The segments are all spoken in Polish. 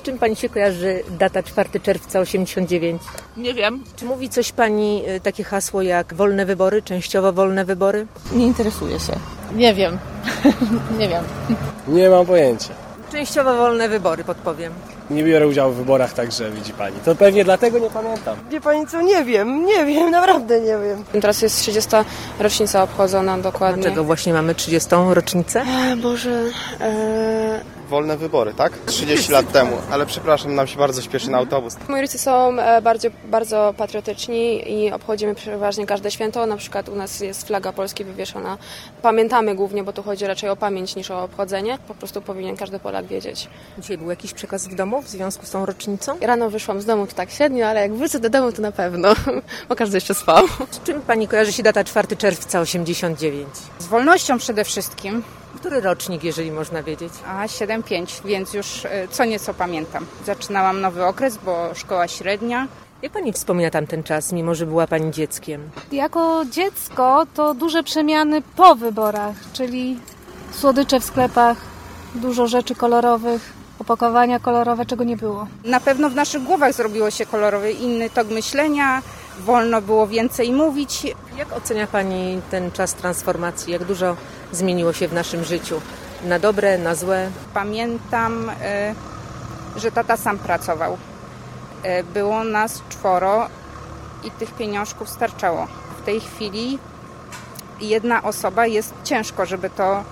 Z czym pani się kojarzy data 4 czerwca 89? Nie wiem. Czy mówi coś pani takie hasło jak wolne wybory, częściowo wolne wybory? Nie interesuję się. Nie wiem. Nie wiem. Nie mam pojęcia. Częściowo wolne wybory, podpowiem. Nie biorę udziału w wyborach, także widzi pani. To pewnie dlatego nie pamiętam. Wie pani co, nie wiem, naprawdę nie wiem. Teraz jest 30. rocznica obchodzona dokładnie. Dlaczego właśnie mamy 30. rocznicę? Boże... Wolne wybory, tak? 30 lat temu, ale przepraszam, nam się bardzo śpieszy na autobus. Moi rodzice są bardzo patriotyczni i obchodzimy przeważnie każde święto. Na przykład u nas jest flaga Polski wywieszona. Pamiętamy głównie, bo tu chodzi raczej o pamięć niż o obchodzenie. Po prostu powinien każdy Polak wiedzieć. Dzisiaj był jakiś przekaz w domu w związku z tą rocznicą? Rano wyszłam z domu, to tak średnio, ale jak wrócę do domu, to na pewno, bo każdy jeszcze spał. Z czym pani kojarzy się data 4 czerwca 89? Z wolnością przede wszystkim. Który rocznik, jeżeli można wiedzieć? 7-5, więc już co nieco pamiętam. Zaczynałam nowy okres, bo szkoła średnia. Jak pani wspomina tamten czas, mimo że była pani dzieckiem? Jako dziecko to duże przemiany po wyborach, czyli słodycze w sklepach, dużo rzeczy kolorowych, opakowania kolorowe, czego nie było. Na pewno w naszych głowach zrobiło się kolorowy, inny tok myślenia, wolno było więcej mówić. Jak ocenia pani ten czas transformacji? Jak dużo zmieniło się w naszym życiu? Na dobre, na złe? Pamiętam, że tata sam pracował. Było nas 4 i tych pieniążków starczało. W tej chwili jedna osoba jest ciężko, żeby to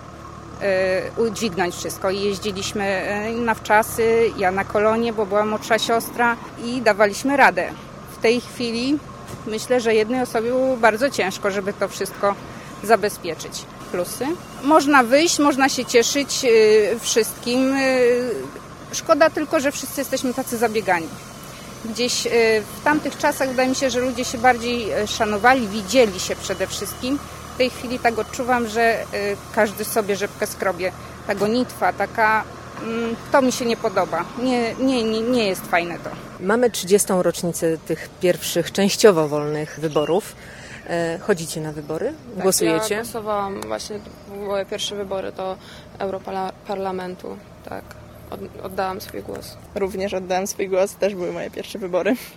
udźwignąć wszystko. I jeździliśmy na wczasy, ja na kolonie, bo była młodsza siostra i dawaliśmy radę. W tej chwili myślę, że jednej osobie było bardzo ciężko, żeby to wszystko zabezpieczyć. Plusy. Można wyjść, można się cieszyć wszystkim. Szkoda tylko, że wszyscy jesteśmy tacy zabiegani. Gdzieś w tamtych czasach wydaje mi się, że ludzie się bardziej szanowali, widzieli się przede wszystkim. W tej chwili tak odczuwam, że każdy sobie rzepkę skrobie. Ta gonitwa, to mi się nie podoba. Nie jest fajne to. Mamy 30. rocznicę tych pierwszych częściowo wolnych wyborów. Chodzicie na wybory? Tak, Głosujecie? Ja głosowałam właśnie, moje pierwsze wybory do Europarlamentu, tak. Oddałam swój głos. Również oddałam swój głos, też były moje pierwsze wybory.